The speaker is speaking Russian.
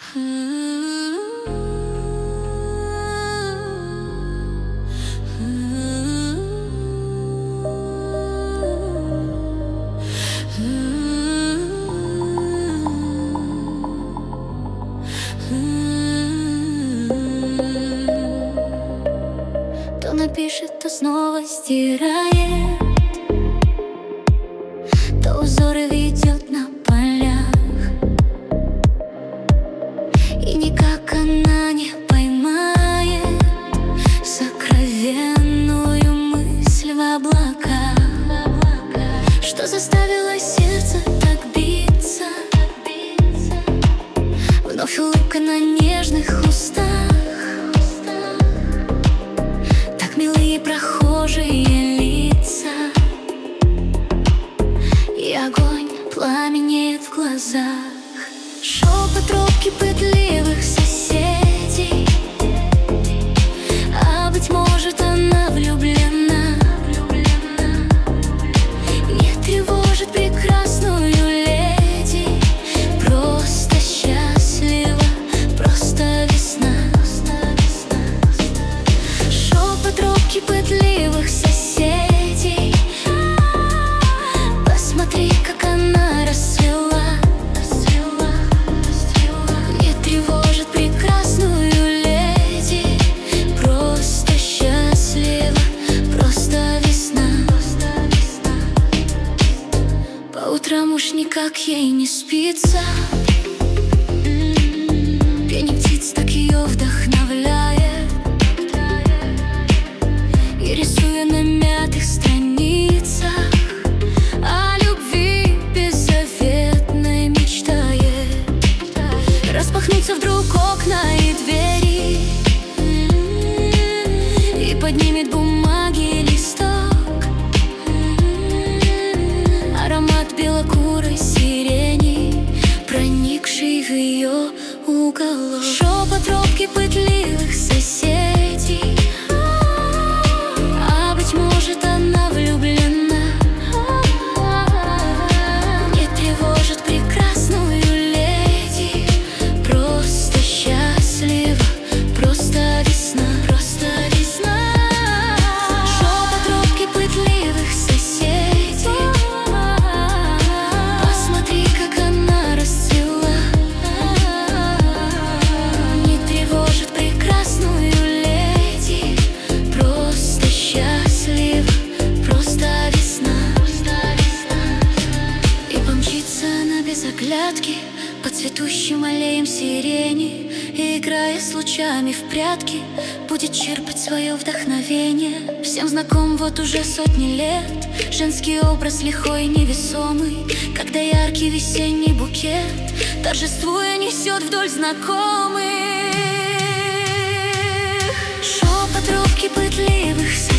То напишет, то снова стирает, то узоры ведет на полях. И никак она не поймает сокровенную мысль в облаках, что заставило сердце так биться. Вновь улыбка на нежных устах, так милые прохожие лица, и огонь пламенеет в глазах. Шепот робкий пытливых соседей, а быть может она влюблена. Не тревожит прекрасную леди, просто счастлива, просто весна. Шепот робкий пытливых соседей, посмотри, как она расцвела. Не тревожит прекрасную леди, просто счастлива, просто весна. По утрам уж никак ей не спится, пение птиц так ее вдохновляет. И рисуя на мятых страницах о любви беззаветной мечтает. Распахнутся вдруг окна и двери, и поднимет бумаги листок. Аромат белокурой сирени, проникший в ее уголок. Шепот робкий пытливых соседей, а быть может она влюблена. Не тревожит прекрасную леди, просто счастлива, просто весна, просто весна. Шепот робкий пытливых соседей, посмотри, как она расцвела. Не тревожит прекрасную леди, просто счастлива, просто весна. И помчится она без оглядки по цветущим аллеям сирени, и, играя с лучами в прятки, будет черпать свое вдохновение. Всем знаком вот уже сотни лет женский образ лихой и невесомый, когда яркий весенний букет, торжествуя, несет вдоль знакомых. Шепот робкий пытливых соседей,